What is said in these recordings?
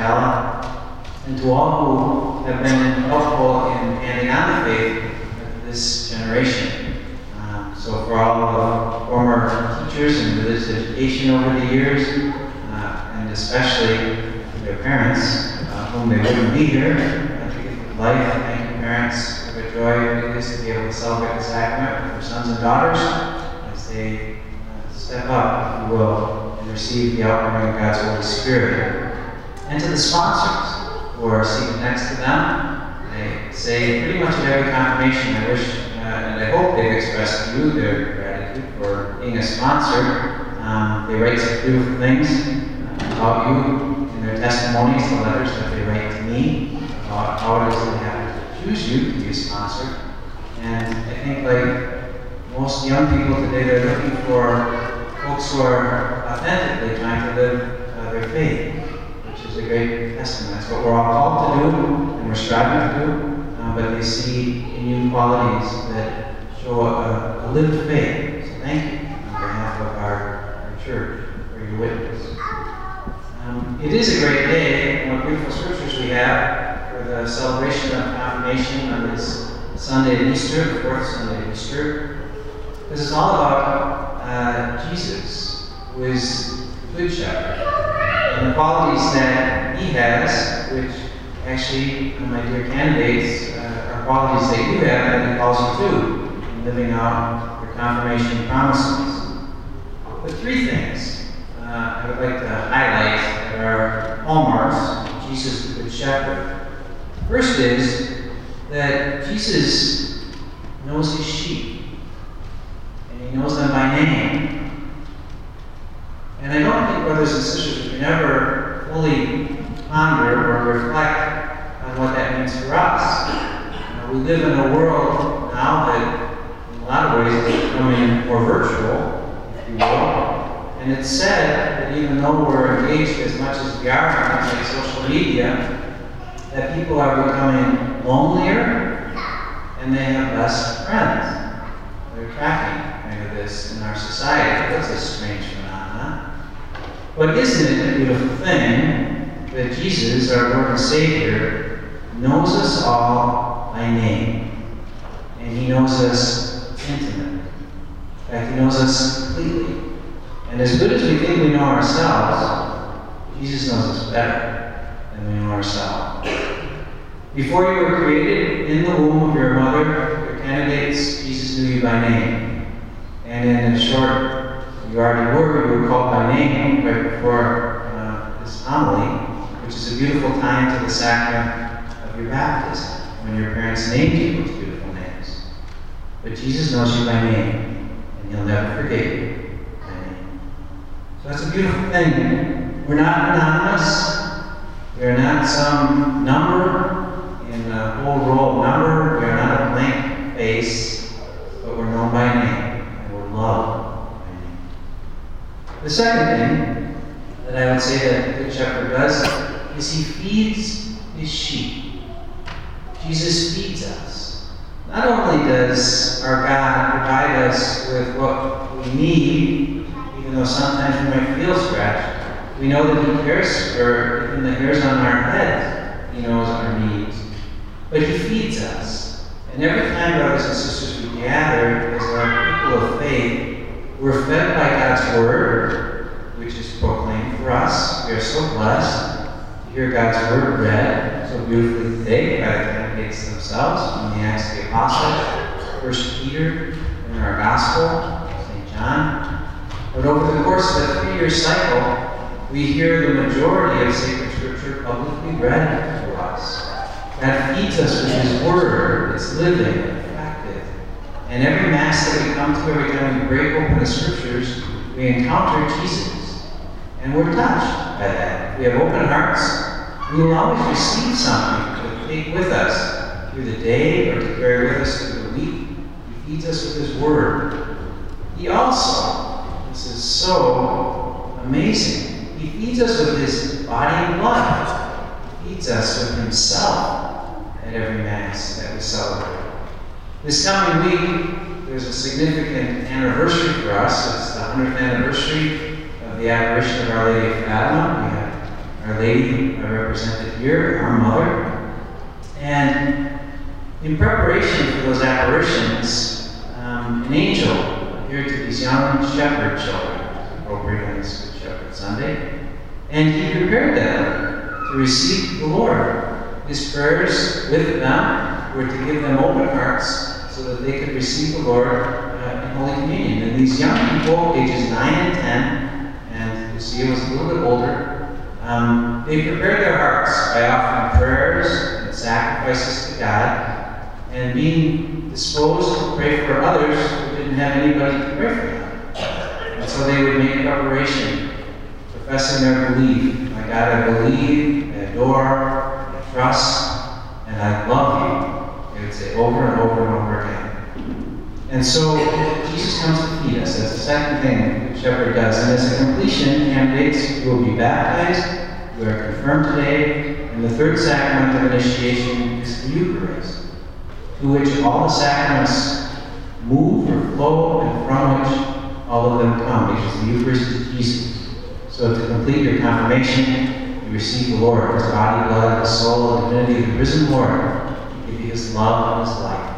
Alan, and to all who have been helpful in handing on the faith of this generation. So for all the former teachers in religious education over the years, and especially their parents, whom they wouldn't be here, to give life. Thank you, parents, for the joy it is to be able to celebrate the sacrament with their sons and daughters as they step up, if you will, and receive the outpouring of God's Holy Spirit. And to the sponsors who are seated next to them, I say pretty much at every confirmation, I wish and I hope they've expressed to you their gratitude for being a sponsor. They write some beautiful things about you in their testimonies, the letters that they write to me about how it is they have to choose you to be a sponsor. And I think, like most young people today, they're looking for folks who are authentically trying to live their faith, which is a great testament. That's what we're all called to do, and we're striving to do. But they see in you qualities that show a lived faith. So thank you on behalf of our church for your witness. It is a great day, and what beautiful scriptures we have for the celebration of confirmation on this Sunday of Easter, the fourth Sunday of Easter. This is all about Jesus, who is the Good Shepherd, and the qualities that he has, which actually, my dear candidates, are qualities that you have that he calls you to in living out your confirmation promises. But three things I would like to highlight that are hallmarks of Jesus the Good Shepherd. First is that Jesus knows his sheep, and he knows them by name. And I don't think, brothers and sisters, we can ever fully ponder or reflect on what that means for us. We live in a world now that, in a lot of ways, is becoming more virtual, if you will. And it's said that even though we're engaged as much as we are in things like social media, that people are becoming lonelier and they have less friends. They're tracking kind of this in our society. That's a strange phenomenon. But isn't it a beautiful thing that Jesus, our Lord and Savior, knows us all by name, and he knows us intimately. In fact, he knows us completely. And as good as we think we know ourselves, Jesus knows us better than we know ourselves. Before you were created in the womb of your mother, your candidates, Jesus knew you by name. And in a short, you were called by name right before this homily, which is a beautiful time to the sacrament of your baptism, when your parents named you with beautiful names. But Jesus knows you by name, and he'll never forget you by name. So that's a beautiful thing. We're not anonymous. We are not some number in a whole roll of number. We are not a blank face, but we're known by name, and we're loved by name. The second thing that I would say that the Good Shepherd does is he feeds his sheep. Jesus feeds us. Not only does our God provide us with what we need, even though sometimes we might feel stretched, we know that he cares for even the hairs on our head. He knows our needs. But he feeds us. And every time, brothers and sisters, we gather as a people of faith, we're fed by God's word, which is proclaimed for us. We are so blessed to hear God's word read so beautifully today by the candidates themselves from the Acts of the Apostles, 1 Peter, in our Gospel, St. John. But over the course of a 3-year cycle, we hear the majority of sacred scripture publicly read to us. God feeds us with his word. It's living, effective. And every Mass that we come to, every time we break open the scriptures, we encounter Jesus. And we're touched by that. If we have open hearts, we will always receive something to take with us through the day or to carry with us through the week. He feeds us with his word. He also, this is so amazing, he feeds us with his body and blood. He feeds us with himself at every Mass that we celebrate. This coming week, there's a significant anniversary for us. It's the 100th anniversary of the apparition of Our Lady of Fatima. We have Our Lady represented here, our Mother. And in preparation for those apparitions, an angel appeared to these young shepherd children, appropriate on this Good Shepherd Sunday, and he prepared them to receive the Lord. His prayers with them were to give them open hearts so that they could receive the Lord in Holy Communion. And these young people, ages 9 and 10, and Lucia was a little bit older, they prepared their hearts by offering prayers and sacrifices to God, and being disposed to pray for others who didn't have anybody to pray for them. And so they would make preparation, professing their belief. My God, I believe, I adore, I trust, and I love you. They would say over and over and over again. And so Jesus comes to feed us. That's the second thing the shepherd does. And as a completion, candidates who will be baptized, who are confirmed today, and the third sacrament of initiation is the Eucharist, to which all the sacraments move or flow, and from which all of them come, because the Eucharist is Jesus. So to complete your confirmation, you receive the Lord, His body, blood, the soul, and divinity of the risen Lord. He give you His love and His life.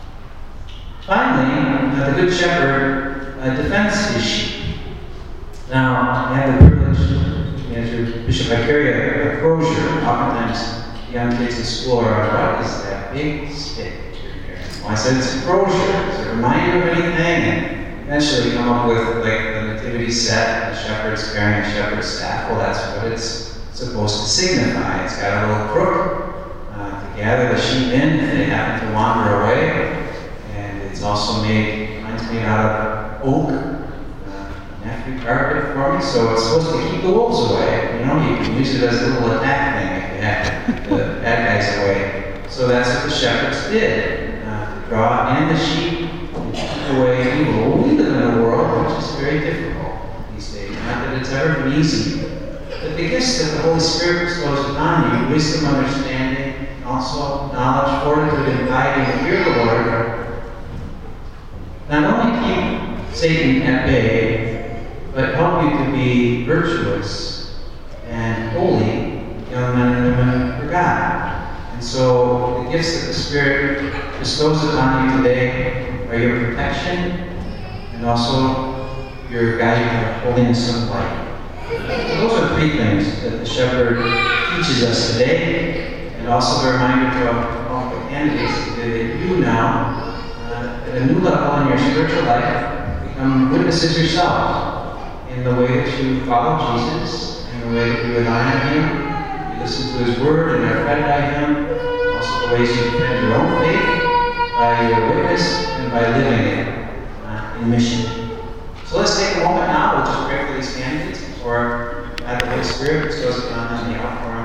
Finally, the Good Shepherd defends his sheep. Now, I have the privilege, as Bishop Vicaria, a crozier. Oftentimes, young kids in school are, what is that big stick that you're carrying? Well, I said it's a crozier. Does it remind you of anything? And eventually come up with like the nativity set, the shepherd's carrying a shepherd's staff. Well, that's what it's supposed to signify. It's got a little crook to gather the sheep in if they happen to wander away. And it's also made, mine's made out of oak. Nephew carved it for me, so it's supposed to keep the wolves away. You know, you can use it as a little attack thing if you have the bad guys away. So that's what the shepherds did, to draw in the sheep and keep away evil. Well, we live in a world which is very difficult these days. Not that it's ever been easy. But the gifts that the Holy Spirit bestows upon you, wisdom, understanding, and also knowledge, fortitude, and piety, and fear of the Lord, not only keep Satan at bay, but help you to be virtuous and holy young men and women for God. And so the gifts that the Spirit bestows upon you today are your protection and also your guiding of holiness of life. Those are three things that the shepherd teaches us today, and also the reminder to all the candidates today that you now, at a new level in your spiritual life, become witnesses yourselves. In the way that you follow Jesus, in the way that you rely on Him, you listen to His Word and are fed by Him, also the ways you defend your own faith by your witness and by living it in mission. So let's take a moment now. We'll just pray for these candidates before the Holy Spirit bestows upon them the outpouring